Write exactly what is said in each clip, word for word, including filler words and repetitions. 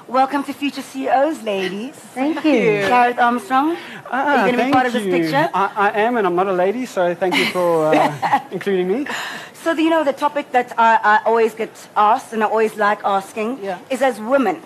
Welcome to Future C E Os, ladies. Thank you. Gareth Armstrong, Ah, are you going to be part of this you. picture? I, I am, and I'm not a lady, so thank you for uh, including me. So, you know, the topic that I, I always get asked, and I always like asking, Yeah. is as women,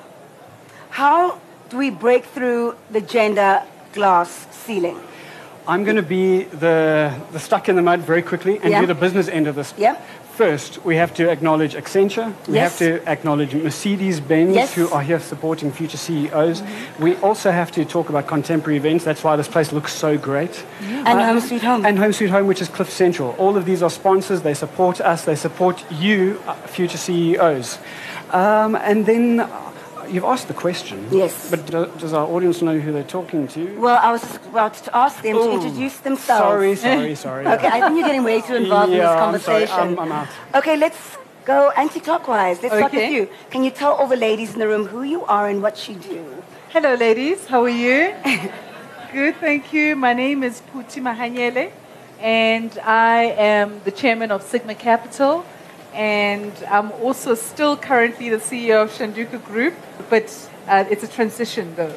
how do we break through the gender glass ceiling? I'm going to be the, the stuck in the mud very quickly and Yeah. do the business end of this. Yeah. First, we have to acknowledge Accenture. We Yes. have to acknowledge Mercedes-Benz, Yes. who are here supporting future C E Os. Mm-hmm. We also have to talk about contemporary events. That's why this place looks so great. Yeah. And Home Sweet Home. And Home Sweet Home, which is Cliff Central. All of these are sponsors. They support us. They support you, uh, future C E Os. Um, and then... Uh, You've asked the question. Yes. But do, does our audience know who they're talking to? Well, I was just about to ask them to Ooh. introduce themselves. Sorry, sorry, sorry. Okay, I think you're getting way too involved yeah, in this I'm sorry. conversation. I'm, I'm out. Okay, let's go anti-clockwise. Let's start with Okay. you. Can you tell all the ladies in the room who you are and what you do? Hello, ladies. How are you? Good, thank you. My name is Puti Mahanyele, and I am the chairman of Sigma Capital, and I'm also still currently the C E O of Shanduka Group, but uh, it's a transition, though.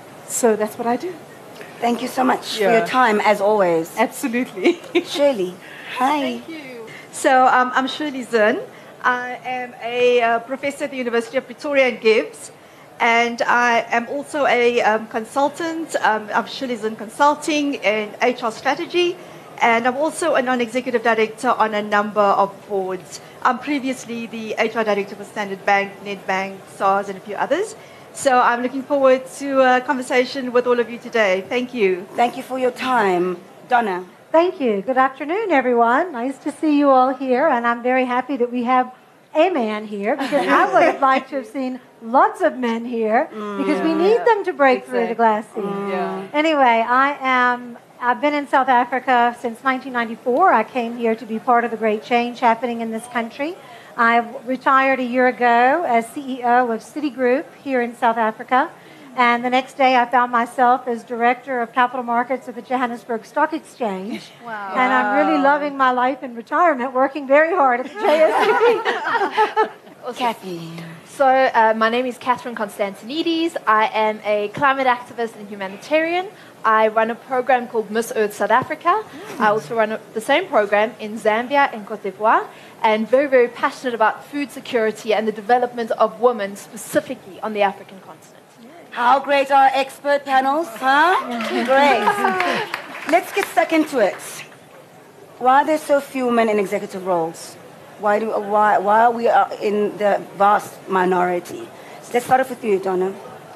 So that's what I do. Thank you so much for Yeah. your time, as always. Absolutely. Shirley, hi. Thank you. So um, I'm Shirley Zinn. I am a uh, professor at the University of Pretoria in Gibbs, and I am also a um, consultant. Um, I'm Shirley Zinn Consulting in H R strategy, and I'm also a non-executive director on a number of boards. I'm previously the H R director for Standard Bank, Nedbank, SARS, and a few others. So I'm looking forward to a conversation with all of you today. Thank you. Thank you for your time. Donna. Thank you. Good afternoon, everyone. Nice to see you all here, and I'm very happy that we have a man here because I would have liked to have seen lots of men here because we need them to break through the glass ceiling. Yeah. Anyway, I am. I've been in South Africa since nineteen ninety-four. I came here to be part of the great change happening in this country. I retired a year ago as C E O of Citigroup here in South Africa. And the next day I found myself as Director of Capital Markets at the Johannesburg Stock Exchange. Wow. And I'm really loving my life in retirement, working very hard at the J S E. Kathy. So, uh, my name is Catherine Constantinides. I am a climate activist and humanitarian. I run a program called Miss Earth South Africa. I also run a, the same program in Zambia and Cote d'Ivoire, and very, very passionate about food security and the development of women, specifically on the African continent. How great are expert panels, huh? Great. Let's get stuck into it. Why are there so few women in executive roles? Why do why why are we uh, in the vast minority? Let's start off with you, Donna.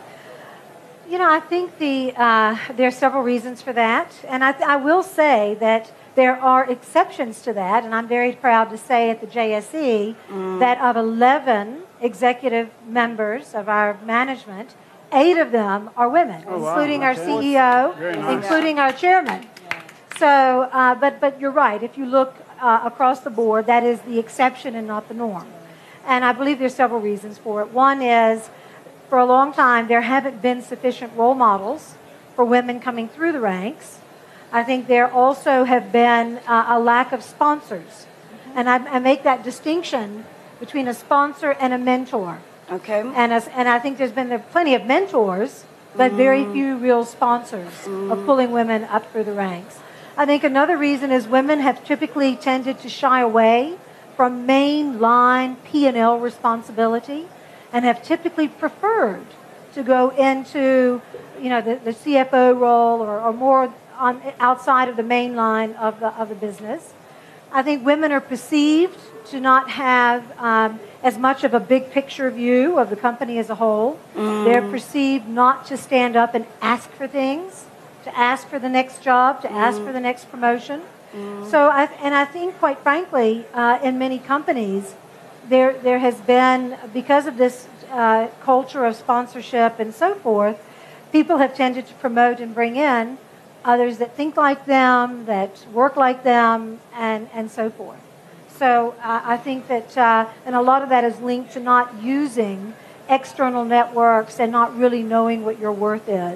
You know, I think the uh, there are several reasons for that, and I, I will say that there are exceptions to that, and I'm very proud to say at the J S E mm. that of eleven executive members of our management, eight of them are women, oh, including wow. our Okay. C E O, nice. including our chairman. So, uh, but but you're right. If you look uh, across the board, that is the exception and not the norm. And I believe there's several reasons for it. One is, for a long time, there haven't been sufficient role models for women coming through the ranks. I think there also have been uh, a lack of sponsors. And I, I make that distinction between a sponsor and a mentor. Okay. And, as, and I think there's been there plenty of mentors, but very few real sponsors of pulling women up through the ranks. I think another reason is women have typically tended to shy away from mainline P and L responsibility and have typically preferred to go into, you know, the, the C F O role or, or more on, outside of the main line of the, of the business. I think women are perceived to not have um, as much of a big picture view of the company as a whole. Mm. They're perceived not to stand up and ask for things, to ask for the next job, to mm. ask for the next promotion. Mm. So, I, and I think, quite frankly, uh, in many companies, there there has been, because of this uh, culture of sponsorship and so forth, people have tended to promote and bring in others that think like them, that work like them, and, and so forth. So uh, I think that, uh, and a lot of that is linked to not using external networks and not really knowing what your worth is.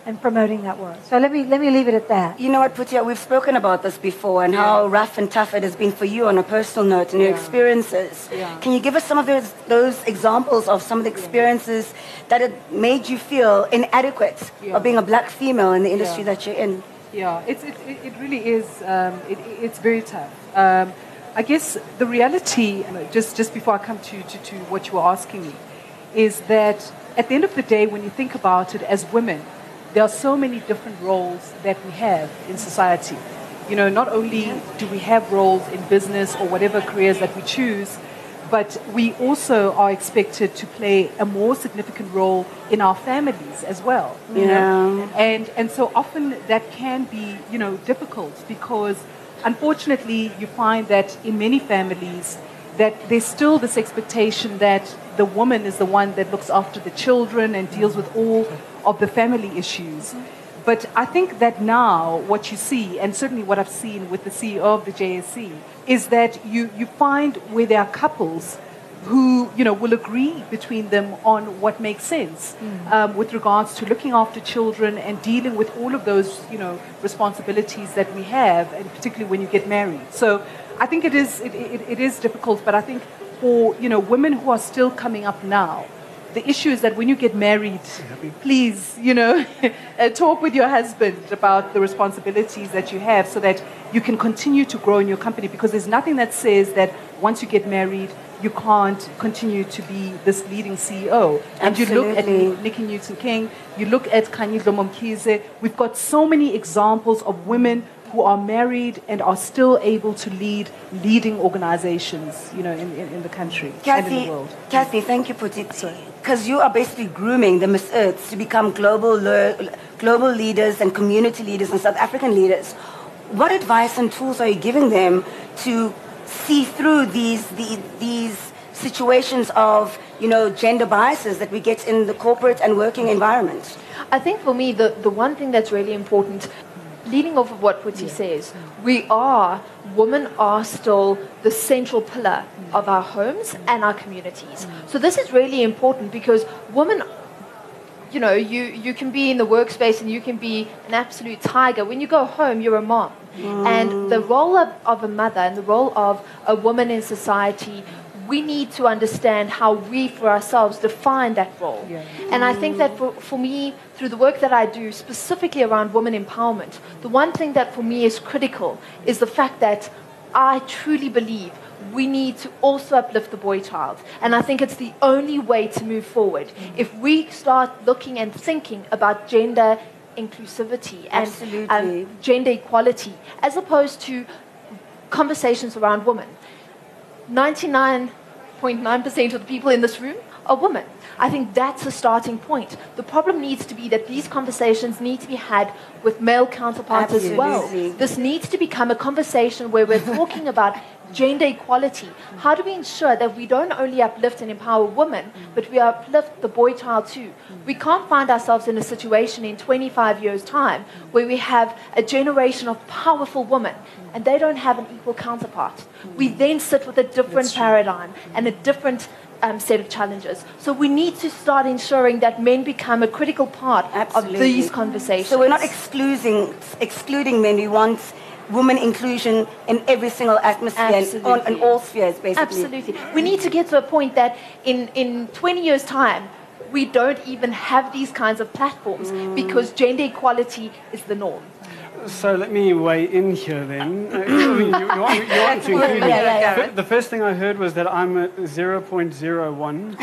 and promoting that work. So let me let me leave it at that. You know what, Putia, we've spoken about this before and how rough and tough it has been for you on a personal note and your Yeah. experiences. Yeah. Can you give us some of those, those examples of some of the experiences that had made you feel inadequate Yeah. of being a black female in the industry Yeah. that you're in? Yeah, it's, it, it it really is, um, it, it's very tough. Um, I guess the reality, just, just before I come to, to, to what you were asking me, is that at the end of the day, when you think about it as women, there are so many different roles that we have in society. You know, not only do we have roles in business or whatever careers that we choose, but we also are expected to play a more significant role in our families as well. You know? Yeah. And, and so often that can be, you know, difficult because unfortunately you find that in many families that there's still this expectation that the woman is the one that looks after the children and deals with all of the family issues. But I think that now what you see, and certainly what I've seen with the C E O of the J S C, is that you, you find where there are couples who, you know, will agree between them on what makes sense um, with regards to looking after children and dealing with all of those, you know, responsibilities that we have, and particularly when you get married. So I think it is, it, it, it is difficult, but I think for, you know, women who are still coming up now, the issue is that when you get married, please, you know, uh, talk with your husband about the responsibilities that you have so that you can continue to grow in your company, because there's nothing that says that once you get married, you can't continue to be this leading C E O. And you look at Absolutely. Nikki Newton-King, you look at Khanyiswa Momkhize, we've got so many examples of women who are married and are still able to lead leading organizations, you know, in, in, in the country and in Kathy, the world. Kathy, thank you, Puti. Because you are basically grooming the Miss Earths to become global, le- global leaders and community leaders and South African leaders. What advice and tools are you giving them to see through these, these, these situations of, you know, gender biases that we get in the corporate and working environment? I think for me, the, the one thing that's really important, leading off of what Puti says, we are, women are still the central pillar of our homes and our communities. So this is really important because women, you know, you, you can be in the workspace and you can be an absolute tiger. When you go home, you're a mom. And the role of, of a mother and the role of a woman in society, we need to understand how we, for ourselves, define that role. Yeah. And I think that for, for me, through the work that I do, specifically around women empowerment, the one thing that for me is critical is the fact that I truly believe we need to also uplift the boy child. And I think it's the only way to move forward. If we start looking and thinking about gender inclusivity and Absolutely. um, gender equality, as opposed to conversations around women. ninety-nine point nine percent of the people in this room are women. I think that's a starting point. The problem needs to be that these conversations need to be had with male counterparts as well. Absolutely. This needs to become a conversation where we're talking about gender equality. How do we ensure that we don't only uplift and empower women, but we uplift the boy child too? We can't find ourselves in a situation in twenty-five years' time where we have a generation of powerful women and they don't have an equal counterpart. We then sit with a different paradigm and a different um, set of challenges. So we need to start ensuring that men become a critical part Absolutely. of these conversations. So we're not excluding, excluding men. We want women inclusion in every single atmosphere and on, in all spheres, basically. Absolutely. We need to get to a point that in, in twenty years' time, we don't even have these kinds of platforms because gender equality is the norm. So let me weigh in here then. Uh, I mean, you, you, want, you want to include me. Yeah, yeah, yeah. The, the first thing I heard was that I'm a zero point zero one.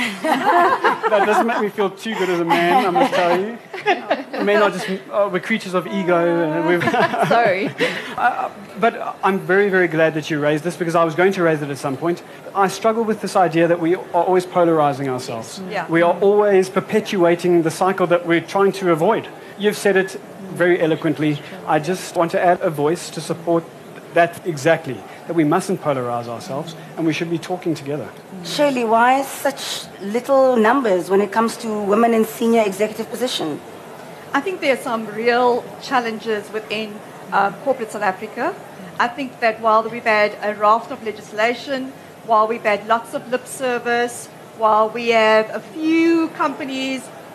That doesn't make me feel too good as a man, I must tell you. I may not just, oh, we're creatures of ego. And we've Sorry. Uh, but I'm very, very glad that you raised this because I was going to raise it at some point. I struggle with this idea that we are always polarizing ourselves. Yeah. We are always perpetuating the cycle that we're trying to avoid. You've said it very eloquently. I just want to add a voice to support that exactly, that we mustn't polarize ourselves and we should be talking together. Shirley, why such little numbers when it comes to women in senior executive position? I think there are some real challenges within uh, corporate South Africa. I think that while we've had a raft of legislation, while we've had lots of lip service, while we have a few companies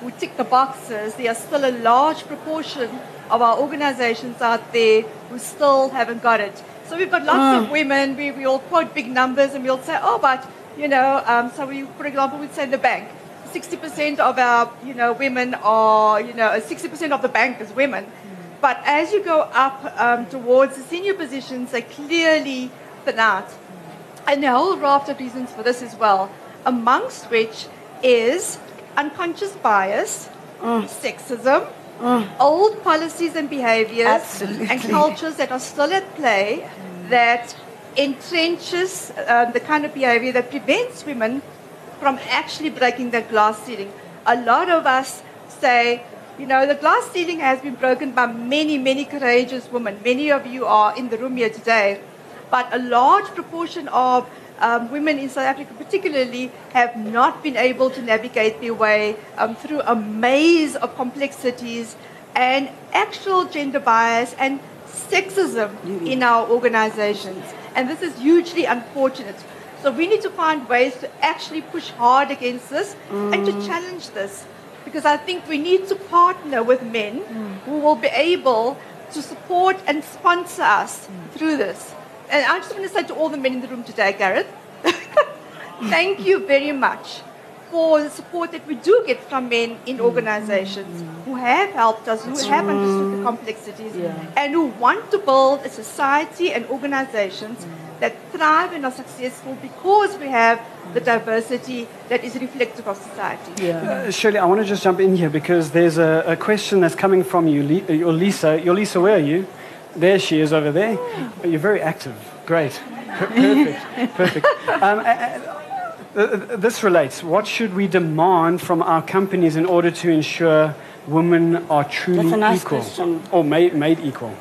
who tick the boxes, there are still a large proportion of our organizations out there who still haven't got it. So we've got lots of women, we, we all quote big numbers and we'll say, oh, but, you know, um, so we, for example, we'd say the bank, sixty percent of our, you know, women are, you know, sixty percent of the bank is women. But as you go up um, towards the senior positions, they clearly thin out. And there are a whole raft of reasons for this as well, amongst which is unconscious bias, mm. sexism, mm. old policies and behaviors, Absolutely. and cultures that are still at play that entrenches uh, the kind of behavior that prevents women from actually breaking that glass ceiling. A lot of us say, you know, the glass ceiling has been broken by many, many courageous women. Many of you are in the room here today. But a large proportion of um, women in South Africa particularly have not been able to navigate their way um, through a maze of complexities and actual gender bias and sexism in our organizations. And this is hugely unfortunate. So we need to find ways to actually push hard against this mm. and to challenge this. Because I think we need to partner with men mm. who will be able to support and sponsor us mm. through this. And I just want to say to all the men in the room today, Gareth, thank you very much for the support that we do get from men in organizations mm. who have helped us, who have understood the complexities, yeah. and who want to build a society and organizations mm. that thrive and are successful because we have the diversity that is reflective of society. Yeah. Uh, Shirley, I want to just jump in here because there's a, a question that's coming from you, Le- your Lisa. Your Lisa, where are you? There she is over there. Oh, you're very active. Great. Per- perfect. Perfect. Um, uh, uh, this relates. What should we demand from our companies in order to ensure women are truly That's a nice equal? question. Or made, made equal?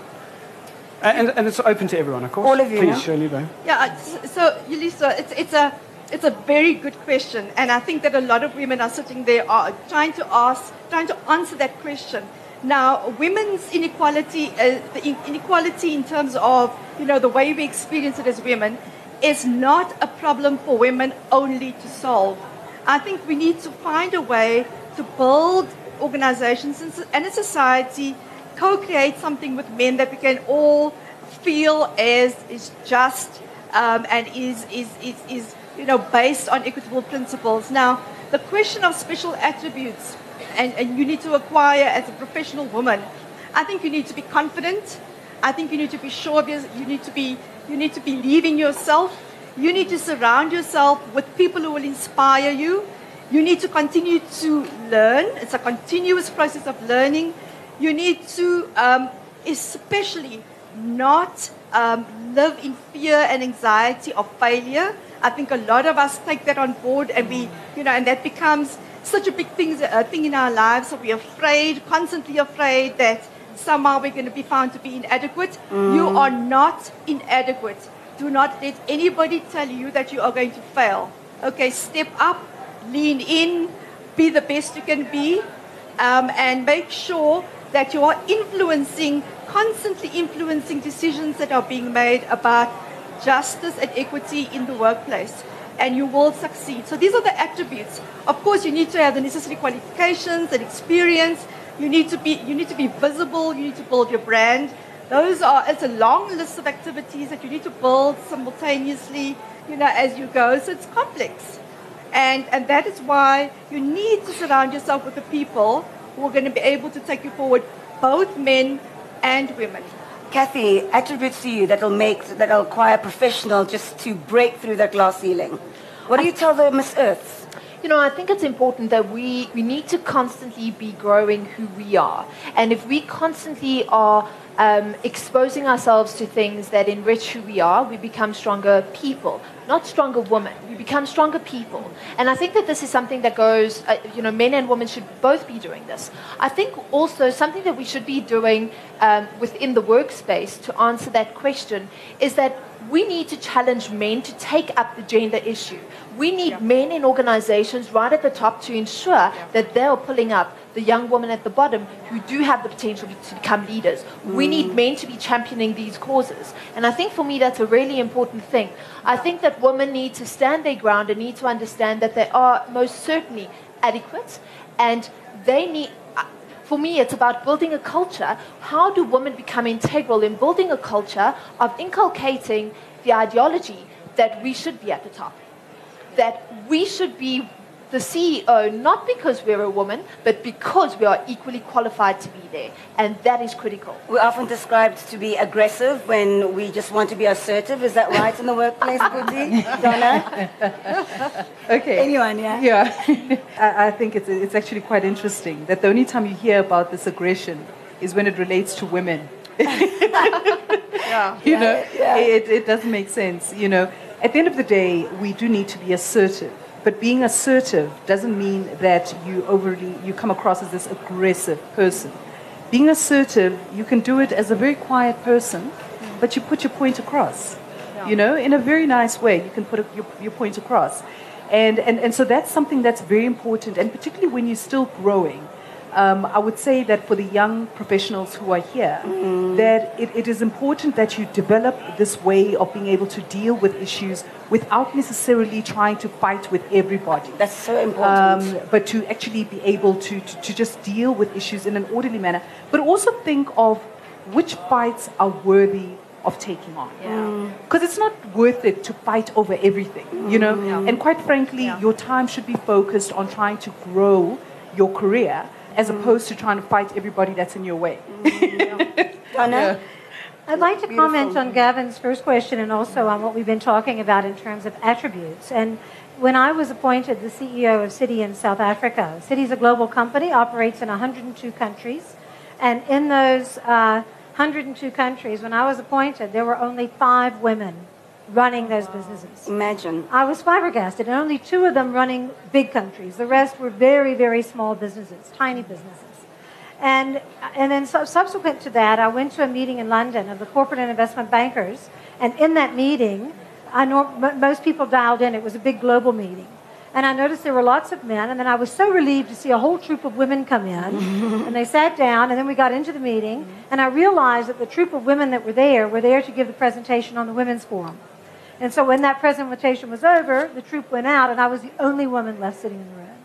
And, and it's open to everyone, of course. All of you, Please, no? Shirley, though. Yeah, so, Yulisa, it's, it's, a, it's a very good question. And I think that a lot of women are sitting there are trying to ask, trying to answer that question. Now, women's inequality, uh, the inequality in terms of, you know, the way we experience it as women is not a problem for women only to solve. I think we need to find a way to build organizations and a society, co-create something with men that we can all feel as is just um, and is, is, is, is, you know, based on equitable principles. Now, the question of special attributes And, and you need to acquire as a professional woman. I think you need to be confident. I think you need to be sure of yourself. You need to be, you need to believe in yourself. You need to surround yourself with people who will inspire you. You need to continue to learn. It's a continuous process of learning. You need to um, especially not um, live in fear and anxiety of failure. I think a lot of us take that on board and we, you know, and that becomes such a big thing, uh, thing in our lives. So we're afraid, constantly afraid that somehow we're going to be found to be inadequate. Mm. You are not inadequate. Do not let anybody tell you that you are going to fail. Okay, step up, lean in, be the best you can be, um, and make sure that you are influencing, constantly influencing decisions that are being made about justice and equity in the workplace. And you will succeed. So these are the attributes. Of course, you need to have the necessary qualifications and experience. You need to be, you need to be visible. You need to build your brand. Those are, it's a long list of activities that you need to build simultaneously, you know, as you go. So it's complex. And, and that is why you need to surround yourself with the people who are going to be able to take you forward, both men and women. Kathy, attributes to you that'll make, that'll require a professional just to break through that glass ceiling. What do you tell the Miss Earths? You know, I think it's important that we, we need to constantly be growing who we are. And if we constantly are um, exposing ourselves to things that enrich who we are, we become stronger people, not stronger women. We become stronger people. And I think that this is something that goes, uh, you know, men and women should both be doing this. I think also something that we should be doing um, within the workspace to answer that question is that we need to challenge men to take up the gender issue. We need yeah. men in organizations right at the top to ensure yeah. that they're pulling up the young women at the bottom who do have the potential to become leaders. Mm. We need men to be championing these causes. And I think for me that's a really important thing. I think that women need to stand their ground and need to understand that they are most certainly adequate And they need, uh, for me, it's about building a culture. How do women become integral in building a culture of inculcating the ideology that we should be at the top? That we should be the C E O, not because we're a woman, but because we are equally qualified to be there. And that is critical. We're often described to be aggressive when we just want to be assertive. Is that right in the workplace, Puti? Donna? Okay. Anyone, yeah? Yeah. I, I think it's, it's actually quite interesting that the only time you hear about this aggression is when it relates to women. Yeah. You know, Yeah. it, it doesn't make sense. You know, at the end of the day, we do need to be assertive. But being assertive doesn't mean that you overly, you come across as this aggressive person. Being assertive, you can do it as a very quiet person, but you put your point across. Yeah. You know, in a very nice way, you can put a, your, your point across. And, and, and so that's something that's very important, and particularly when you're still growing. Um, I would say that for the young professionals who are here, mm. that it, it is important that you develop this way of being able to deal with issues without necessarily trying to fight with everybody. That's so important. Um, but to actually be able to, to, to just deal with issues in an orderly manner. But also think of which fights are worthy of taking on. Because Yeah. it's not worth it to fight over everything, you know. Yeah. And quite frankly, Yeah. your time should be focused on trying to grow your career as opposed to trying to fight everybody that's in your way. Donna? I'd like to Beautiful. comment on Gavin's first question and also on what we've been talking about in terms of attributes. And when I was appointed the C E O of Citi in South Africa, Citi is a global company, operates in one hundred two countries. And in those uh, one hundred two countries, when I was appointed, there were only five women running those businesses. Imagine. I was flabbergasted, and only two of them running big countries. The rest were very, very small businesses, tiny businesses. And, and then su- subsequent to that, I went to a meeting in London of the corporate and investment bankers. And in that meeting, I know m- most people dialed in. It was a big global meeting. And I noticed there were lots of men. And then I was so relieved to see a whole troop of women come in. And they sat down, and then we got into the meeting. And I realized that the troop of women that were there were there to give the presentation on the Women's Forum. And so when that presentation was over, the troop went out, and I was the only woman left sitting in the room.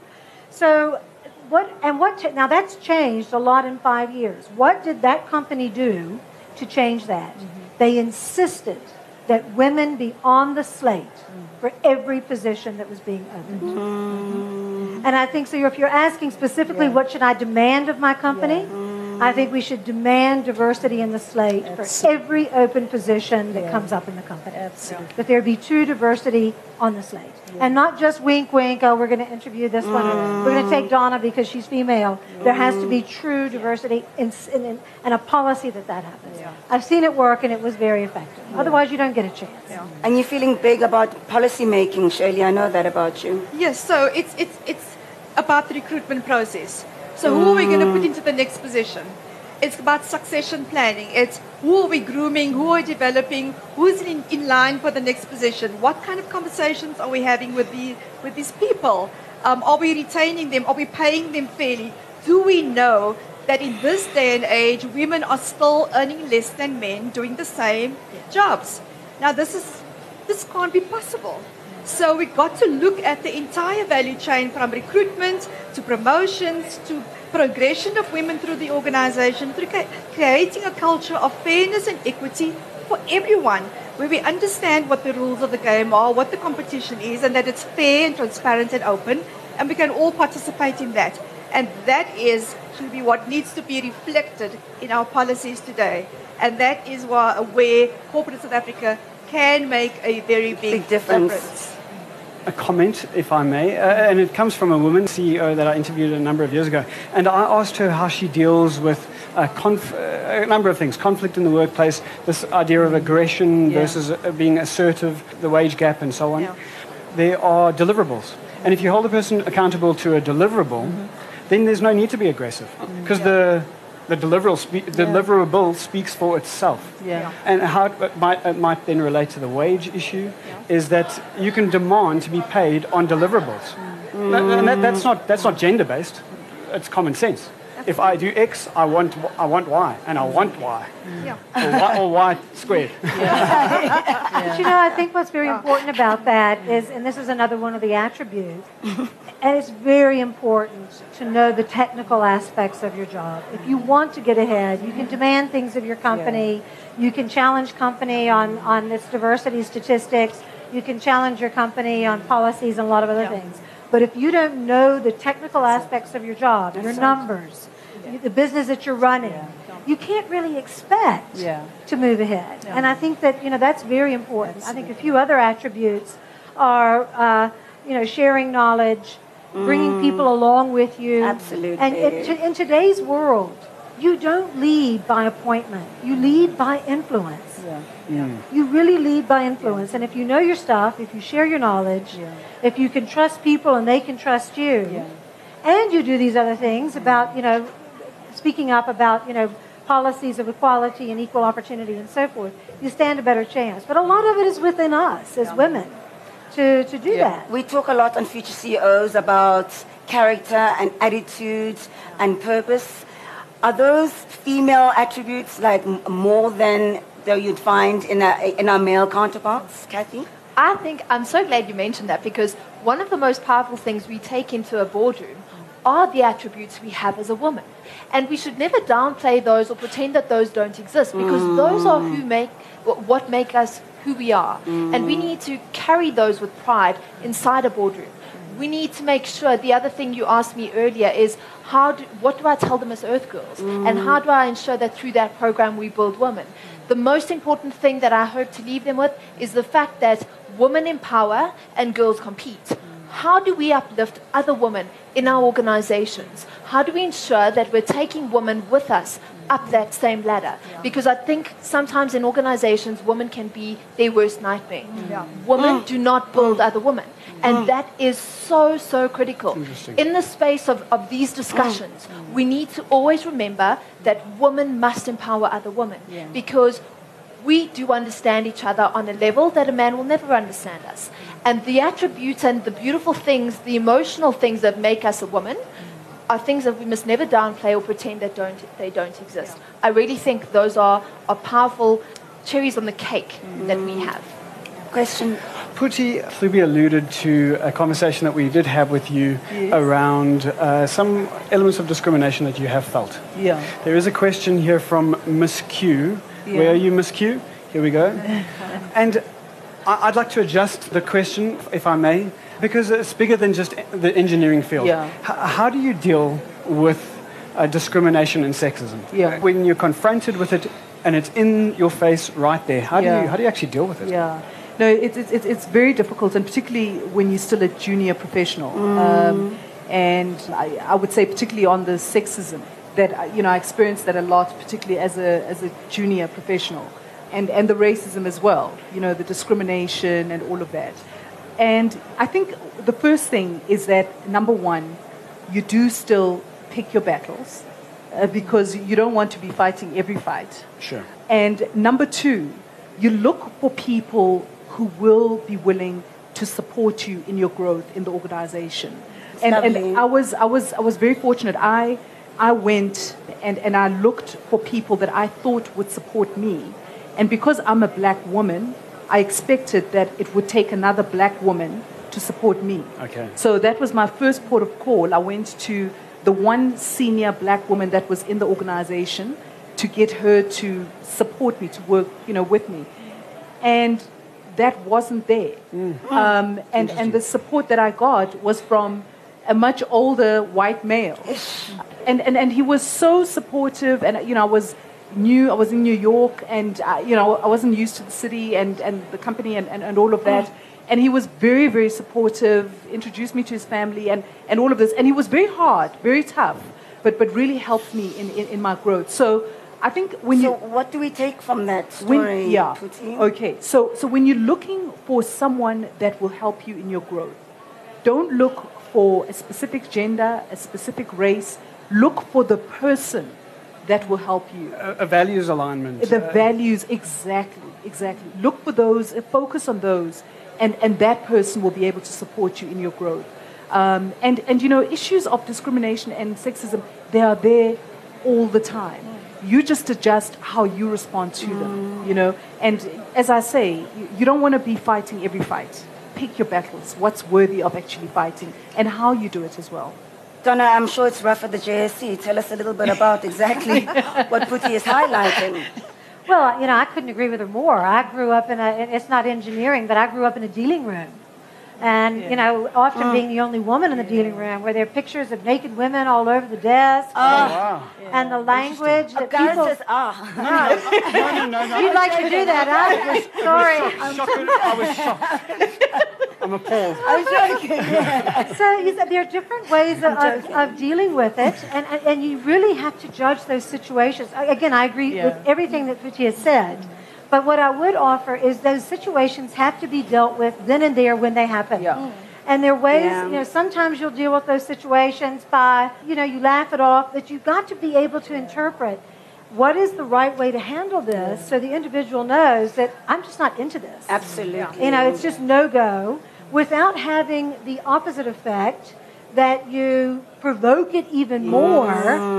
So what, and what, ch- now that's changed a lot in five years. What did that company do to change that? Mm-hmm. They insisted that women be on the slate mm-hmm. for every position that was being opened. Mm-hmm. And I think, so if you're asking specifically yeah. what should I demand of my company, yeah. I think we should demand diversity in the slate Absolutely. for every open position that yeah. comes up in the company. Absolutely. That there be true diversity on the slate. Yeah. And not just wink, wink, oh, we're going to interview this mm. one. We're going to take Donna because she's female. Mm. There has to be true diversity in, in, in, and a policy that that happens. Yeah. I've seen it work, and it was very effective. Yeah. Otherwise, you don't get a chance. Yeah. And you're feeling big about policy making, Shirley. I know that about you. Yes, so it's, it's, it's about the recruitment process. So who are we going to put into the next position? It's about succession planning. It's who are we grooming, who are we developing, who's in, in line for the next position? What kind of conversations are we having with, the, with these people? Um, are we retaining them? Are we paying them fairly? Do we know that in this day and age, women are still earning less than men doing the same jobs? Now, this is this can't be possible. So we've got to look at the entire value chain, from recruitment to promotions to progression of women through the organization, through creating a culture of fairness and equity for everyone, where we understand what the rules of the game are, what the competition is, and that it's fair and transparent and open, and we can all participate in that. And that is should be what needs to be reflected in our policies today. And that is why, where corporate South Africa can make a very big, big difference. difference. A comment, if I may, uh, and it comes from a woman C E O that I interviewed a number of years ago. And I asked her how she deals with uh, conf- uh, a number of things, conflict in the workplace, this idea of aggression yeah. versus uh, being assertive, the wage gap, and so on. Yeah. There are deliverables. And if you hold a person accountable to a deliverable, mm-hmm. then there's no need to be aggressive, because mm-hmm. yeah. the The deliverable, spe- yeah. deliverable speaks for itself. Yeah. And how it might, it might then relate to the wage issue yeah. is that you can demand to be paid on deliverables. Mm. That, and that, that's not, that's not gender-based. It's common sense. if I do X, I want I want Y, and I want Y, Yeah. or Y, or Y squared. But you know, I think what's very important about that is, and this is another one of the attributes, and it's very important to know the technical aspects of your job. If you want to get ahead, you can demand things of your company. You can challenge company on, on its diversity statistics. You can challenge your company on policies and a lot of other things. But if you don't know the technical aspects of your job, your numbers, the business that you're running, you can't really expect Yeah. to move ahead. And I think that, you know, that's very important. I think a few other attributes are, uh, you know, sharing knowledge, bringing people along with you. Absolutely. And in, to, in today's world, you don't lead by appointment. You lead by influence. Yeah. You really lead by influence. And if you know your stuff, if you share your knowledge, Yeah. if you can trust people and they can trust you, Yeah. and you do these other things about, you know, speaking up about, you know, policies of equality and equal opportunity and so forth, you stand a better chance. But a lot of it is within us as women to, to do Yeah. that. We talk a lot on Future C E Os about character and attitudes and purpose. Are those female attributes like m- more than that you'd find in, a, in our male counterparts, Kathy? I think I'm so glad you mentioned that because one of the most powerful things we take into a boardroom are the attributes we have as a woman. And we should never downplay those or pretend that those don't exist because those are who make what make us who we are. And we need to carry those with pride inside a boardroom. We need to make sure, the other thing you asked me earlier is how do, what do I tell them as Earth Girls? And how do I ensure that through that program we build women? The most important thing that I hope to leave them with is the fact that women empower and girls compete. How do we uplift other women in our organizations? How do we ensure that we're taking women with us up that same ladder? Because I think sometimes in organizations, women can be their worst nightmare. Women do not build other women. And that is so, so critical. In the space of, of these discussions, we need to always remember that women must empower other women because we do understand each other on a level that a man will never understand us. And the attributes and the beautiful things, the emotional things that make us a woman are things that we must never downplay or pretend that don't, they don't exist. I really think those are, are powerful cherries on the cake that we have. Question. Puti, Hlubi alluded to a conversation that we did have with you around uh, some elements of discrimination that you have felt. Yeah. There is a question here from Miss Q. Yeah. Where are you, Miss Q? Here we go. And I- I'd like to adjust the question, if I may, because it's bigger than just the engineering field. Yeah. H- how do you deal with uh, discrimination and sexism? Yeah. When you're confronted with it and it's in your face right there, how do Yeah. you how do you actually deal with it? Yeah. No, it's, it's, it's very difficult, and particularly when you're still a junior professional. Um, and I, I would say particularly on the sexism, that, uh, you know, I experienced that a lot, particularly as a, as a junior professional. And, and the racism as well, you know, the discrimination and all of that. And I think the first thing is that, number one, you do still pick your battles uh, because you don't want to be fighting every fight. Sure. And number two, you look for people who will be willing to support you in your growth in the organization. And, Lovely. and I was I was I was very fortunate. I I went and, and I looked for people that I thought would support me. And because I'm a black woman, I expected that it would take another black woman to support me. Okay. So that was my first port of call. I went to the one senior black woman that was in the organization to get her to support me, to work, you know, with me. And that wasn't there. Um, and, and the support that I got was from a much older white male. And, and, and he was so supportive, and, you know, I was new, I was in New York, and, uh, you know, I wasn't used to the city and, and the company and, and, and all of that. And he was very, very supportive, introduced me to his family and, and all of this. And he was very hard, very tough, but, but really helped me in, in, in my growth. So I think when So you... what do we take from that When, story? yeah. Puti? Okay. So, so when you're looking for someone that will help you in your growth, don't look for a specific gender, a specific race. Look for the person that will help you. A, a values alignment. The uh, values, exactly, exactly. Look for those, uh, focus on those, and, and that person will be able to support you in your growth. Um, and, and, you know, issues of discrimination and sexism, they are there all the time. You just adjust how you respond to them, you know. And as I say, you, you don't want to be fighting every fight. Pick your battles, what's worthy of actually fighting, and how you do it as well. Donna, I'm sure it's rough at the J S C. Tell us a little bit about exactly what Puti is highlighting. Well, you know, I couldn't agree with her more. I grew up in a, it's not engineering, but I grew up in a dealing room. And, Yeah. you know, often Mm. being the only woman in the dealing room, where there are pictures of naked women all over the desk. Oh, Wow. And the language that Gareth people... says, ah. No, no, no, no. You'd like to do that, huh? Sorry. Shocked. I was shocked. I'm appalled. I'm joking. So you said there are different ways of, of, of dealing with it, and, and, and you really have to judge those situations. I- Again, I agree Yeah. with everything that Puti has said, but what I would offer is those situations have to be dealt with then and there when they happen. Yeah. And there are ways, Yeah. you know, sometimes you'll deal with those situations by, you know, you laugh it off, but you've got to be able to interpret what is the right way to handle this so the individual knows that I'm just not into this. Absolutely. You know, it's just no-go without having the opposite effect that you provoke it even more.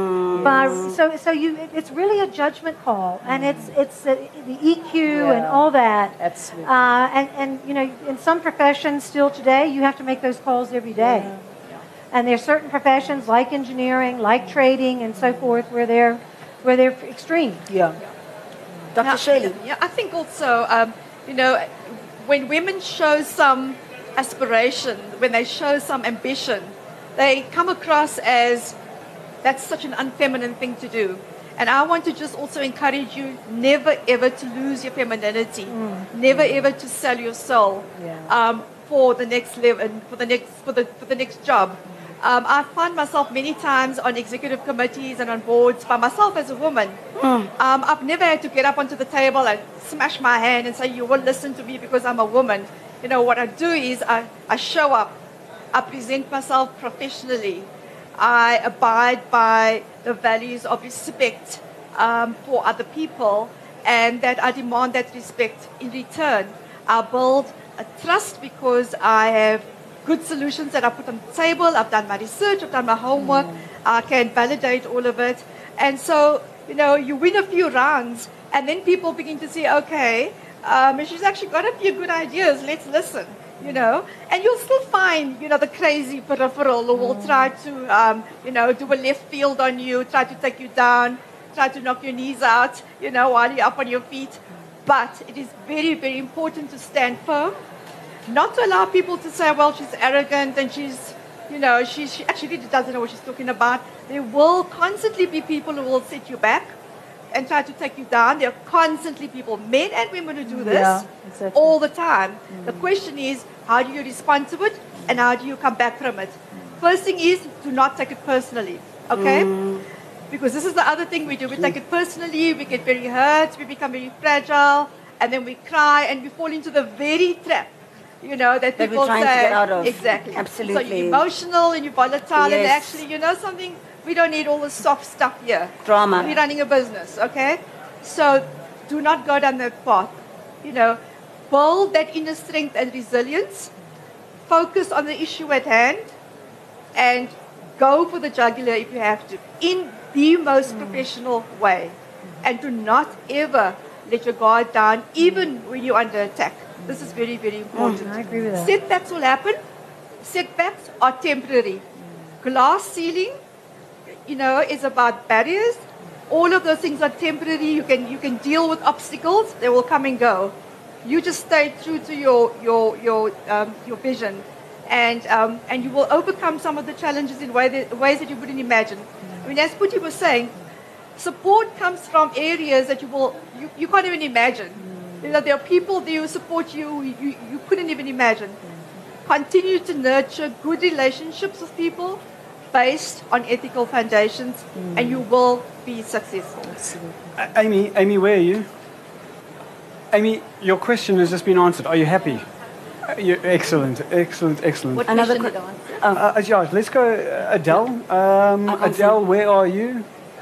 By, so, so you, it's really a judgment call, and it's it's uh, the E Q and Yeah. all that. Absolutely. Uh, and, and you know, in some professions still today, you have to make those calls every day. And there are certain professions like engineering, like trading, and so forth, where they're where they're extreme. Yeah. Doctor Shirley. Yeah, I think also, um, you know, when women show some aspiration, when they show some ambition, they come across as that's such an unfeminine thing to do. And I want to just also encourage you never ever to lose your femininity, never ever to sell your soul Yeah. um, for the next level, for the next for the for the next job. Um, I find myself many times on executive committees and on boards by myself as a woman. Um, I've never had to get up onto the table and smash my hand and say, you will listen to me because I'm a woman. You know, what I do is I, I show up. I present myself professionally. I abide by the values of respect um, for other people, and that I demand that respect in return. I build a trust because I have good solutions that I put on the table. I've done my research, I've done my homework, I can validate all of it. And so, you know, you win a few rounds, and then people begin to say, okay, um, she's actually got a few good ideas, let's listen. You know, and you'll still find, you know, the crazy peripheral who will try to, um, you know, do a left field on you, try to take you down, try to knock your knees out, you know, while you're up on your feet. But it is very, very important to stand firm, not to allow people to say, well, she's arrogant and she's, you know, she, she actually doesn't know what she's talking about. There will constantly be people who will set you back and try to take you down. There are constantly people, men and women, who do this Yeah, exactly. all the time. The question is, how do you respond to it and how do you come back from it? First thing is, do not take it personally, okay? Because this is the other thing we do. We take it personally, we get very hurt, we become very fragile, and then we cry and we fall into the very trap, you know, that That we're people trying to say. get out of. Exactly. Absolutely. So you're emotional and you're volatile, and Yes. actually, you know something, we don't need all the soft stuff here. Drama. We're running a business, okay? So do not go down that path. You know, build that inner strength and resilience. Focus on the issue at hand, and go for the jugular if you have to, in the most professional way. And do not ever let your guard down, even when you're under attack. This is very, very important. I agree with that. Setbacks will happen. Setbacks are temporary. Glass ceiling, you know, is about barriers. All of those things are temporary. You can you can deal with obstacles. They will come and go. You just stay true to your your your um, your vision, and um, and you will overcome some of the challenges in way that, ways that you wouldn't imagine. I mean, as Puti was saying, support comes from areas that you will you, you can't even imagine. You know, there are people there who support you you, you couldn't even imagine. Continue to nurture good relationships with people based on ethical foundations, and you will be successful. A- Amy, Amy, where are you? Amy, your question has just been answered. Are you happy? Uh, you excellent, excellent, excellent. What Another question que- did I answer? Uh, uh, yeah, let's go, uh, Adele. Um, I'll answer. Adele, where are you?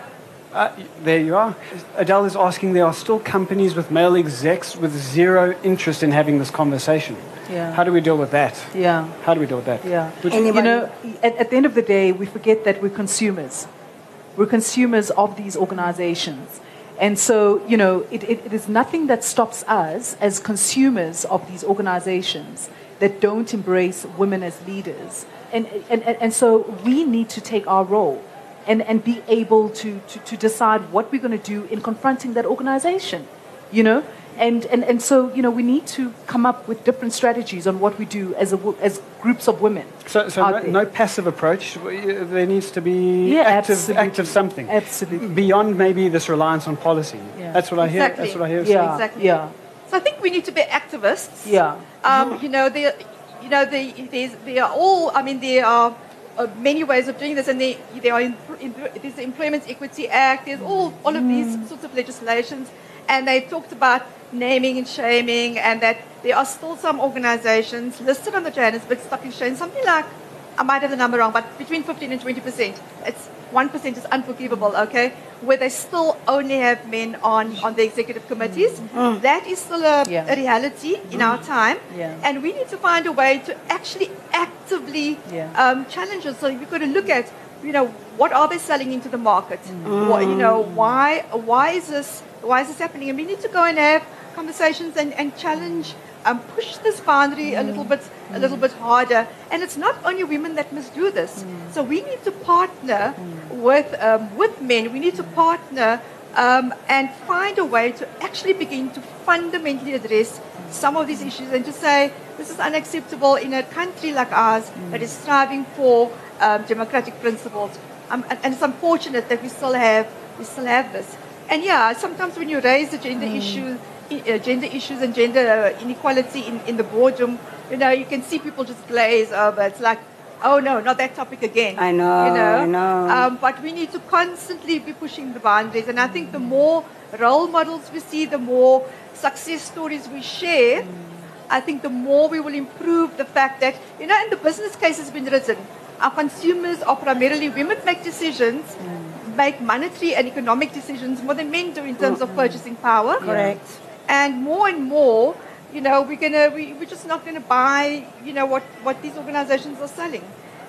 Uh, there you are. Adele is asking, there are still companies with male execs with zero interest in having this conversation. Yeah. How do we deal with that? Yeah. How do we deal with that? Yeah. Would- You Anybody? know, at, at the end of the day, we forget that we're consumers. We're consumers of these organizations. And so, you know, it, it, it is nothing that stops us as consumers of these organizations that don't embrace women as leaders. And, and, and, and so we need to take our role and, and be able to, to, to decide what we're going to do in confronting that organization, you know? And, and, and so, you know, we need to come up with different strategies on what we do as, a, wo- as groups of women. So, so out no, there. no passive approach. There needs to be Yeah, active, absolutely. active something. Absolutely. Beyond maybe this reliance on policy. Yeah. That's what I hear. Exactly. That's what I hear. Yeah, Exactly. yeah, So I think we need to be activists. yeah. Um, you know, there, you know, the, there's, there are all. I mean, there are uh, many ways of doing this, and they, there are in, in, there's the Employment Equity Act. There's all all of these sorts of legislations, and they've talked about naming and shaming, and that there are still some organisations listed on the Johannesburg Stock Exchange, something like, I might have the number wrong, but between fifteen and twenty percent. It's one percent is unforgivable, okay? Where they still only have men on, on the executive committees. Mm. That is still a, Yeah. a reality in our time. Yeah. And we need to find a way to actually actively Yeah. um, challenge it. So you've got to look at, you know, what are they selling into the market? What, you know, why why is this why is this happening? And we need to go and have conversations and, and challenge, um, push this boundary a little bit a little bit harder. And it's not only women that must do this. So we need to partner with um, with men. We need to partner um, and find a way to actually begin to fundamentally address some of these issues and to say this is unacceptable in a country like ours that is striving for um, democratic principles. Um, and, and it's unfortunate that we still have we still have this. And yeah, sometimes when you raise the gender issue, i- uh, gender issues and gender uh, inequality in, in the boardroom, you know, you can see people just glaze over. It's like, oh no, not that topic again. I know, You know, I know. Um, but we need to constantly be pushing the boundaries. And I think the more role models we see, the more success stories we share, I think the more we will improve the fact that, you know, and the business case has been written. Our consumers are primarily women make decisions, make monetary and economic decisions more than men do in terms of purchasing power. Correct. And more and more, you know, we're gonna we, we're just not gonna buy, you know, what, what these organizations are selling.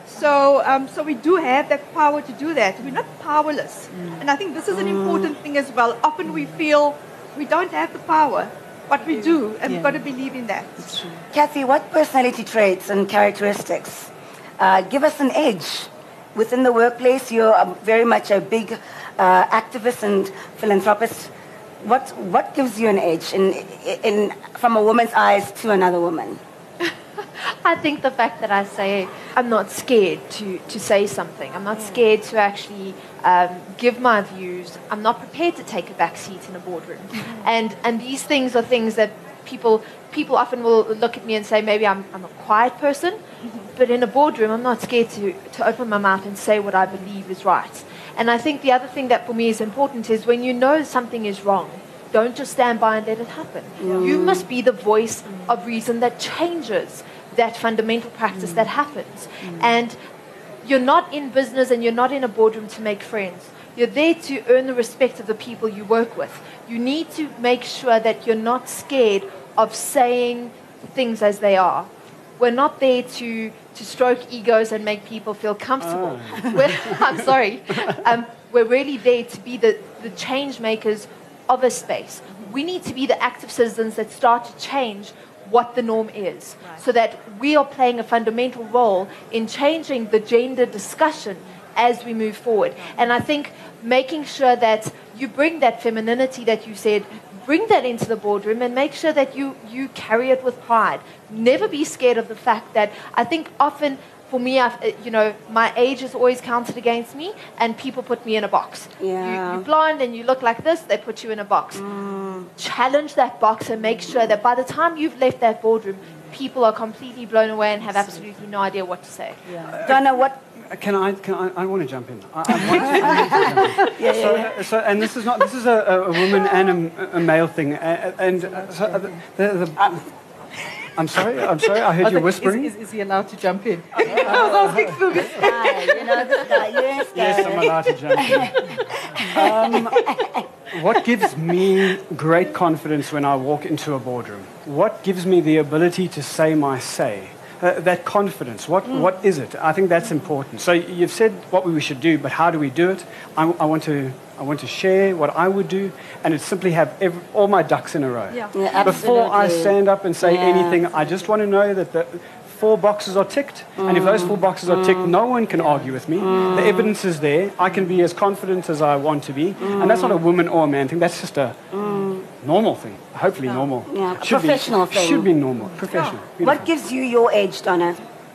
So um, so we do have that power to do that. We're not powerless. And I think this is an important thing as well. Often we feel we don't have the power, but we do, and we've got to believe in that. Kathy, what personality traits and characteristics uh, give us an edge within the workplace? You're um, very much a big uh, activist and philanthropist. What what gives you an edge in, in from a woman's eyes to another woman? I think the fact that I say I'm not scared to, to say something, I'm not scared to actually um, give my views, I'm not prepared to take a back seat in a boardroom. And, and these things are things that people, people often will look at me and say, maybe I'm, I'm a quiet person, but in a boardroom I'm not scared to, to open my mouth and say what I believe is right. And I think the other thing that for me is important is when you know something is wrong, don't just stand by and let it happen. You must be the voice of reason that changes that fundamental practice that happens. And you're not in business and you're not in a boardroom to make friends. You're there to earn the respect of the people you work with. You need to make sure that you're not scared of saying things as they are. We're not there to, to stroke egos and make people feel comfortable. We're, I'm sorry. Um, we're really there to be the, the change makers of a space. We need to be the active citizens that start to change what the norm is, so that we are playing a fundamental role in changing the gender discussion as we move forward. And I think making sure that you bring that femininity that you said, bring that into the boardroom and make sure that you, you carry it with pride. Never be scared of the fact that I think often for me, I've, uh, you know, my age is always counted against me, and people put me in a box. Yeah. You, you're blonde and you look like this, they put you in a box. Challenge that box and make sure that by the time you've left that boardroom, people are completely blown away and have absolutely no idea what to say. Donna, what? Can I? Can I? I want to jump in. I, I want to, I want to jump in. Yeah, so, yeah, so, and this is not. This is a, a woman and a, a male thing. Uh, and uh, so uh, the, the, the I'm sorry, I'm sorry, I heard was you like, whispering. Is, is, is he allowed to jump in? I was asking Phil. Guy, you know this guy. Yes, Yes, I'm allowed to jump in. Um, what gives me great confidence when I walk into a boardroom? What gives me the ability to say my say? Uh, that confidence, what, mm. what is it? I think that's important. So you've said what we should do, but how do we do it? I, I, want, to, I want to share what I would do, and it's simply have every, all my ducks in a row. Yeah. Yeah, Before I absolutely. stand up and say Yeah. anything, I just want to know that the four boxes are ticked, mm. and if those four boxes are ticked, no one can argue with me. Mm. The evidence is there. I can be as confident as I want to be, mm. and that's not a woman or a man thing. That's just a mm. normal thing. Hopefully, normal. Yeah, a should professional be, thing. Should be normal, professional. Yeah. What gives you your edge, Donna?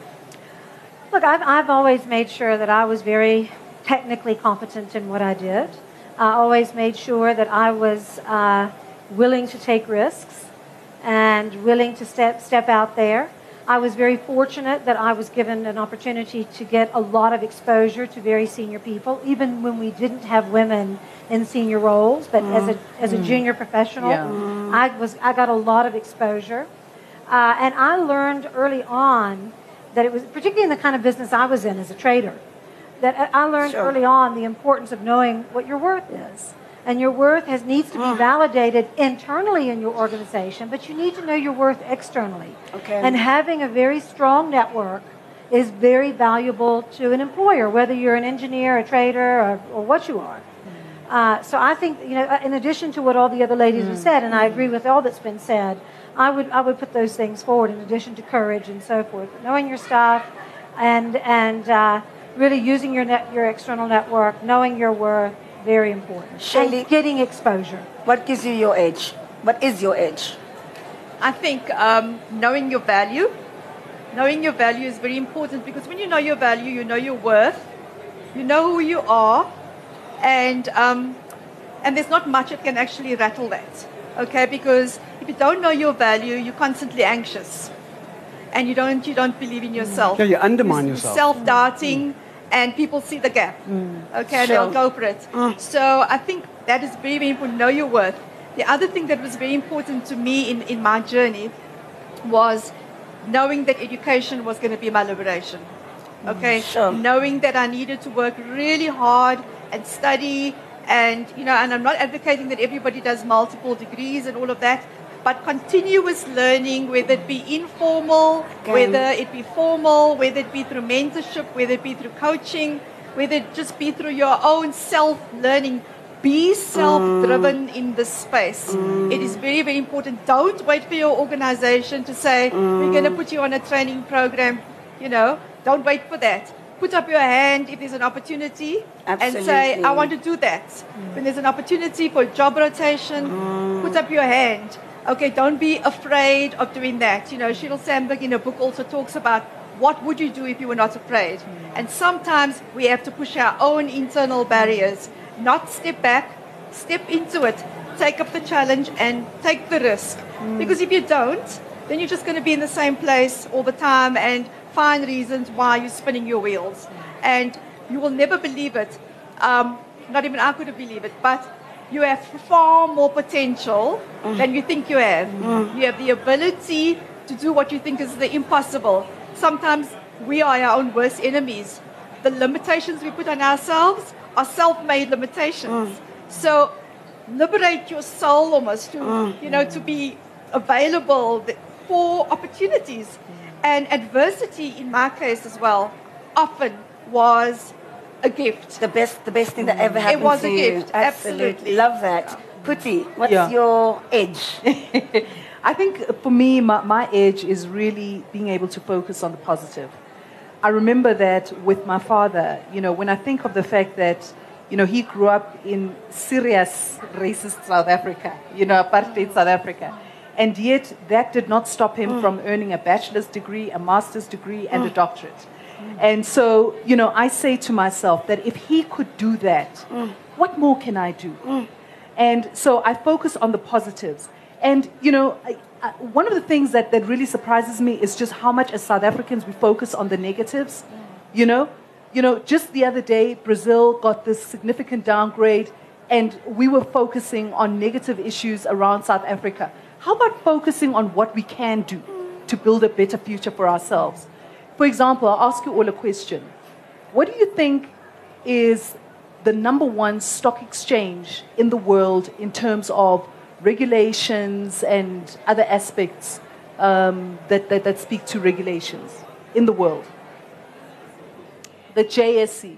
Look, I've, I've always made sure that I was very technically competent in what I did. I always made sure that I was uh, willing to take risks and willing to step step out there. I was very fortunate that I was given an opportunity to get a lot of exposure to very senior people, even when we didn't have women in senior roles. But mm. as a as a junior professional, Yeah. mm. I was I got a lot of exposure, uh, and I learned early on that it was, particularly in the kind of business I was in as a trader, that I I learned Sure. early on the importance of knowing what your worth is. And your worth has needs to be validated internally in your organization, but you need to know your worth externally. Okay. And having a very strong network is very valuable to an employer, whether you're an engineer, a trader, or, or what you are. Uh, so I think, you know, in addition to what all the other ladies have said, and I agree with all that's been said, I would I would put those things forward in addition to courage and so forth. Knowing your stuff, and and uh, really using your net, your external network, knowing your worth, very important. Shaylee- And getting exposure. What gives you your edge? What is your edge? I think um, knowing your value, knowing your value is very important, because when you know your value, you know your worth, you know who you are, and um, and there's not much that can actually rattle that, okay? Because if you don't know your value, you're constantly anxious, and you don't you don't believe in yourself. Yeah, you undermine You're yourself. Self-doubting, and people see the gap, okay, and they'll Sure. go for it. So I think that is very, very important. Know your worth. The other thing that was very important to me in, in my journey was knowing that education was going to be my liberation. Okay, Sure. knowing that I needed to work really hard and study, and you know, and I'm not advocating that everybody does multiple degrees and all of that, but continuous learning, whether it be informal, Okay. whether it be formal, whether it be through mentorship, whether it be through coaching, whether it just be through your own self-learning. Be self-driven in this space. It is very, very important. Don't wait for your organization to say, we're going to put you on a training program. You know, don't wait for that. Put up your hand if there's an opportunity and say, Absolutely. I want to do that. When there's an opportunity for job rotation, put up your hand. Okay, don't be afraid of doing that. You know, Sheryl Sandberg in her book also talks about what would you do if you were not afraid. And sometimes we have to push our own internal barriers. Not step back, step into it, take up the challenge and take the risk. Because if you don't, then you're just going to be in the same place all the time and find reasons why you're spinning your wheels. And you will never believe it. Um, not even I could believe it, but you have far more potential than you think you have. You have the ability to do what you think is the impossible. Sometimes we are our own worst enemies. The limitations we put on ourselves are self-made limitations. So liberate your soul almost to, you know, to be available for opportunities. And adversity, in my case as well, often was a gift. The best, the best thing that ever happened was to a you. gift, absolutely. Love that. Puti, what's Yeah. your edge? I think for me, my, my edge is really being able to focus on the positive. I remember that with my father, you know, when I think of the fact that, you know, he grew up in serious racist South Africa, you know, apartheid South Africa. And yet that did not stop him mm. from earning a bachelor's degree, a master's degree, and mm. a doctorate. Mm. And so, you know, I say to myself that if he could do that, mm. what more can I do? Mm. And so I focus on the positives. And, you know, I, I, one of the things that, that really surprises me is just how much as South Africans we focus on the negatives. You know, you know, just the other day, Brazil got this significant downgrade, and we were focusing on negative issues around South Africa. How about focusing on what we can do? to build a better future for ourselves. For example, I'll ask you all a question. What do you think is the number one stock exchange in the world in terms of regulations and other aspects um, that, that, that speak to regulations in the world? The J S C.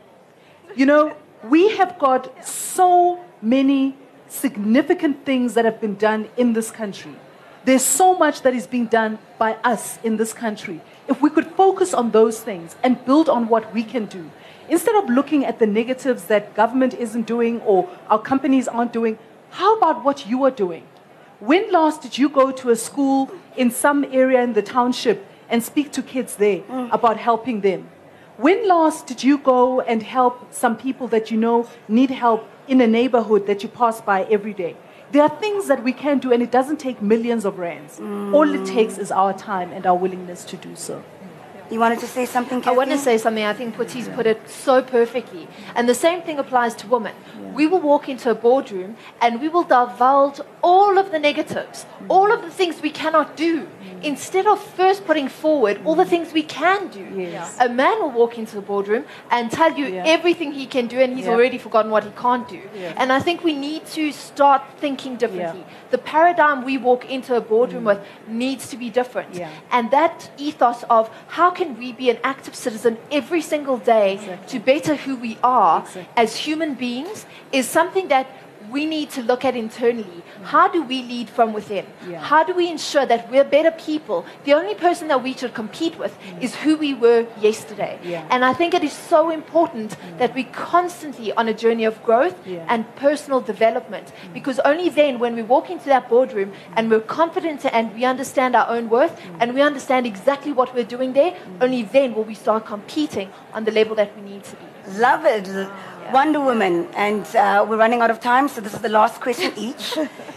You know, we have got so many significant things that have been done in this country. There's so much that is being done by us in this country. If we could focus on those things and build on what we can do, instead of looking at the negatives that government isn't doing or our companies aren't doing, how about what you are doing? When last did you go to a school in some area in the township and speak to kids there mm. about helping them? When last did you go and help some people that you know need help in a neighborhood that you pass by every day? There are things that we can do, and it doesn't take millions of rands. Mm. All it takes is our time and our willingness to do so. You wanted to say something, Kathy? I want to say something. I think Puti's yeah. put it so perfectly. And the same thing applies to women. Yeah. We will walk into a boardroom and we will divulge all of the negatives, mm. all of the things we cannot do, mm. instead of first putting forward all the things we can do. Yes. A man will walk into the boardroom and tell you yeah. everything he can do, and he's yeah. already forgotten what he can't do. Yeah. And I think we need to start thinking differently. Yeah. The paradigm we walk into a boardroom mm. with needs to be different. Yeah. And that ethos of how can we be an active citizen every single day exactly. to better who we are exactly. as human beings is something that we need to look at internally. Mm. How do we lead from within? Yeah. How do we ensure that we're better people? The only person that we should compete with mm. is who we were yesterday. Yeah. And I think it is so important mm. that we constantly on a journey of growth yeah. and personal development, mm. because only then when we walk into that boardroom mm. and we're confident and we understand our own worth mm. and we understand exactly what we're doing there, mm. only then will we start competing on the level that we need to be. Love it. Yeah. Wonder Woman. And uh, we're running out of time, so this is the last question each.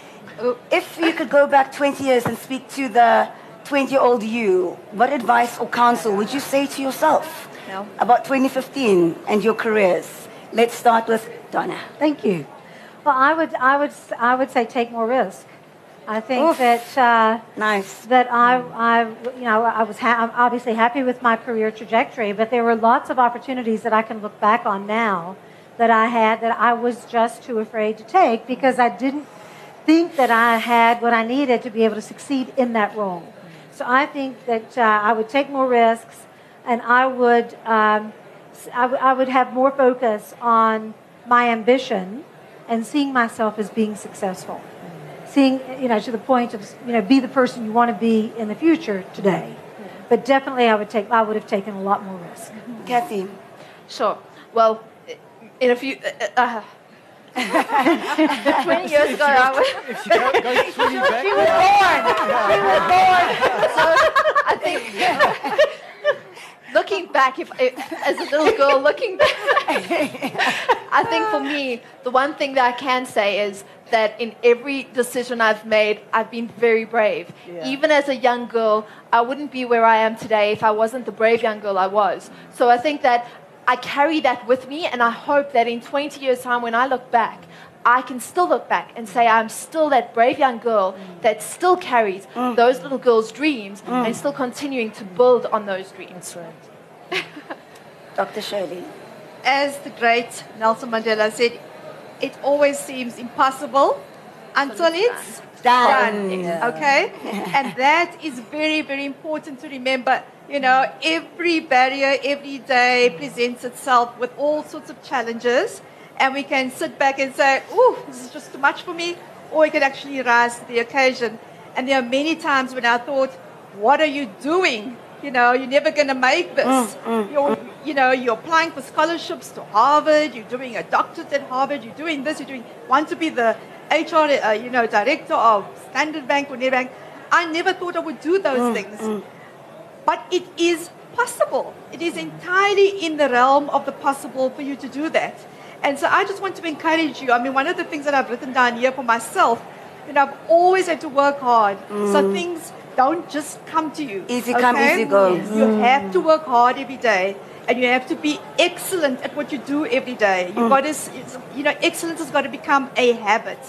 If you could go back twenty years and speak to the twenty-year-old you, what advice or counsel would you say to yourself no. about twenty fifteen and your careers? Let's start with Donna. Thank you. Well, I would, I would, I would say take more risk. I think Oof. that uh, nice. that I, I, you know, I was ha- I'm obviously happy with my career trajectory, but there were lots of opportunities that I can look back on now that I had that I was just too afraid to take because I didn't think that I had what I needed to be able to succeed in that role. So I think that uh, I would take more risks, and I would, um, I, w- I would have more focus on my ambition and seeing myself as being successful. Seeing, you know, to the point of, you know, be the person you want to be in the future today. But definitely I would take, I would have taken a lot more risk. Kathy. Sure. Well, in a few, uh, uh, twenty years ago, I was, If you go, go twenty back, she was born. She was born. So I think, looking back, if, if as a little girl, looking back, I think for me, the one thing that I can say is that in every decision I've made, I've been very brave. Yeah. Even as a young girl, I wouldn't be where I am today if I wasn't the brave young girl I was. So I think that I carry that with me, and I hope that in twenty years' time, when I look back, I can still look back and say I'm still that brave young girl mm. that still carries mm. those little girls' dreams mm. and still continuing to build on those dreams. That's right. Doctor Shirley. As the great Nelson Mandela said, it always seems impossible until it's done. done. Yeah. Okay? And that is very, very important to remember. You know, every barrier, every day presents itself with all sorts of challenges. And we can sit back and say, ooh, this is just too much for me. Or we can actually rise to the occasion. And there are many times when I thought, what are you doing? You know, you're never going to make this. Mm, mm, you're, mm. you know, you're applying for scholarships to Harvard. You're doing a doctorate at Harvard. You're doing this. You're doing, want to be the H R, uh, you know, director of Standard Bank or Nedbank. I never thought I would do those Mm, things. mm. But it is possible. It is entirely in the realm of the possible for you to do that. And so I just want to encourage you. I mean, one of the things that I've written down here for myself, you know, I've always had to work hard. Mm. So things don't just come to you. Easy come, easy go. Yes. You have to work hard every day. And you have to be excellent at what you do every day. You've Mm. got to, you know, excellence has got to become a habit.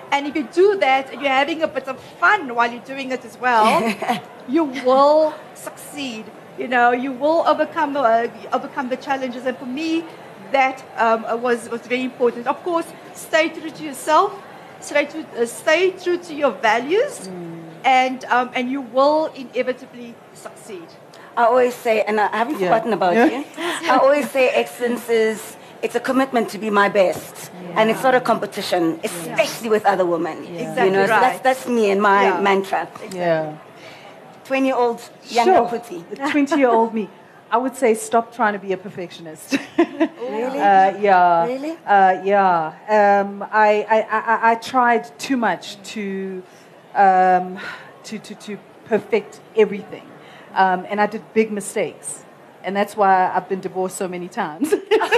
And if you do that and you're having a bit of fun while you're doing it as well, you will succeed. You know, you will overcome uh, overcome the challenges. And for me, that um, was was very important. Of course, stay true to yourself, stay true, uh, stay true to your values, mm. and um, and you will inevitably succeed. I always say, and I haven't yeah. forgotten about yeah. you. I always say, excellence is it's a commitment to be my best, yeah. and it's not a competition, especially yeah. with other women. Yeah. Exactly you know, right. so that's that's me and my yeah. mantra. Exactly. Yeah. twenty-year-old young sure. Puti. The twenty-year-old me. I would say stop trying to be a perfectionist. Really? Uh, yeah. Really? Uh, yeah. Um, I, I, I, I tried too much to, um, to, to, to perfect everything. Um, and I did big mistakes. And that's why I've been divorced so many times.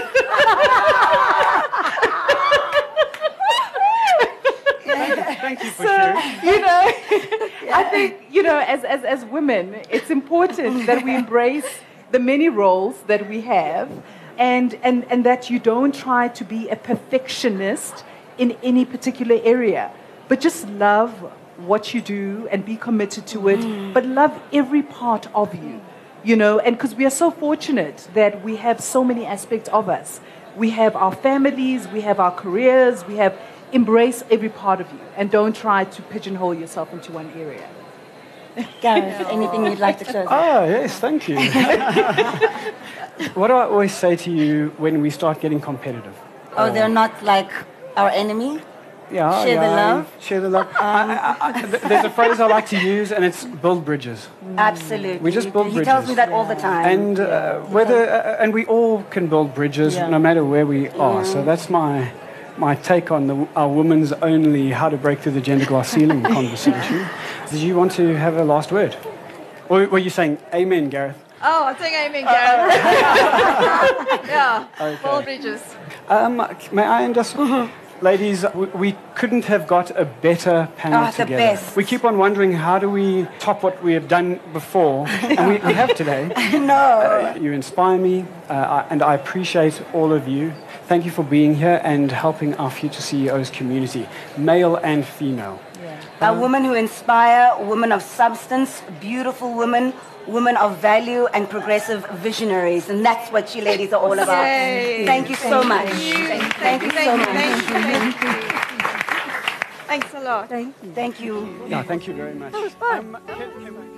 Thank you for so, sharing. You know, yeah. I think, you know, as, as, as women, it's important that we embrace the many roles that we have and, and, and that you don't try to be a perfectionist in any particular area, but just love what you do and be committed to it, mm. but love every part of you, you know, and because we are so fortunate that we have so many aspects of us. We have our families, we have our careers, we have embrace every part of you and don't try to pigeonhole yourself into one area. Gareth, anything you'd like to close with? Oh, yes, thank you. What do I always say to you when we start getting competitive? Oh, they're not like our enemy? Yeah, share yeah, the love. Share the love. Um, I, I, I, there's a phrase I like to use, and it's build bridges. Absolutely. We just build he bridges. He tells me that all the time. And uh, whether uh, and we all can build bridges, yeah. no matter where we are. So that's my my take on the, our women's only how to break through the gender glass ceiling conversation. Did you want to have a last word, or were you saying amen, Gareth? Oh, I'm saying amen, Gareth. Uh, yeah. Okay. Build bridges. Um, may I just. Ladies, we, we couldn't have got a better panel oh, together. The best. We keep on wondering how do we top what we have done before, and we, we have today. No. Uh, you inspire me, uh, I, and I appreciate all of you. Thank you for being here and helping our Future C E Os community, male and female. Yeah. A women who inspire, women of substance, beautiful women, women of value and progressive visionaries. And that's what you ladies are all about. Yay. Thank you so Thank much. You. Thank, thank you you thank so you, much. Thank you. Thank you. Thanks a lot. Thank you. Thank you. Yeah, thank you very much. That was fun. Um, can, can we